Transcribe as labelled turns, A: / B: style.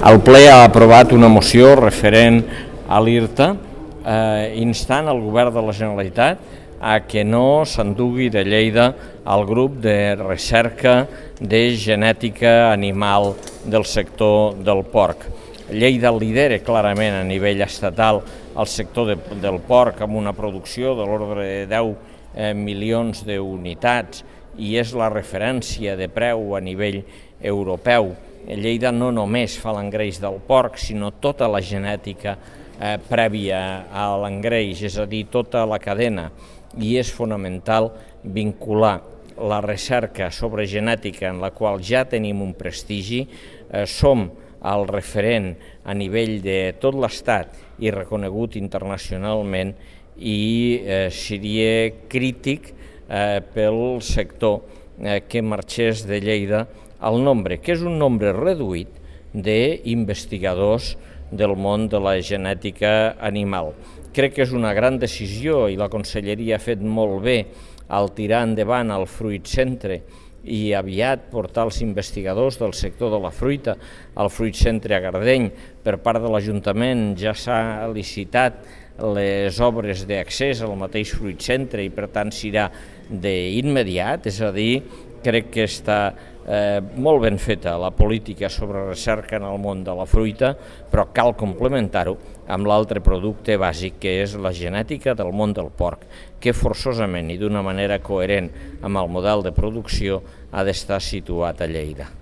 A: El ple ha aprovat una moció referent a l'IRTA instant el govern de la Generalitat a que no s'endugui de Lleida el grup de recerca de genètica animal del sector del porc. Lleida lidera clarament a nivell estatal el sector del porc amb una producció de l'ordre de 10 milions d'unitats i és la referència de preu a nivell europeu. Lleida no només fa l'engreix del porc, sinó tota la genètica prèvia a l'engreix, és a dir, tota la cadena, i és fonamental vincular la recerca sobre genètica en la qual ja tenim un prestigi, som el referent a nivell de tot l'Estat i reconegut internacionalment i seria crític pel sector que marxés de Lleida el nombre, que és un nombre reduït d'investigadors del món de la genètica animal. Crec que és una gran decisió i la Conselleria ha fet molt bé al tirar endavant el Fruit Centre i aviat portar els investigadors del sector de la fruita al Fruit Centre a Gardeny. Per part de l'Ajuntament ja s'ha licitat les obres d'accés al mateix Fruit Centre i per tant serà d'immediat, és a dir, crec que està molt ben feta la política sobre recerca en el món de la fruita, però cal complementar-ho amb l'altre producte bàsic que és la genètica del món del porc, que forçosament i d'una manera coherent amb el model de producció ha d'estar situat a Lleida.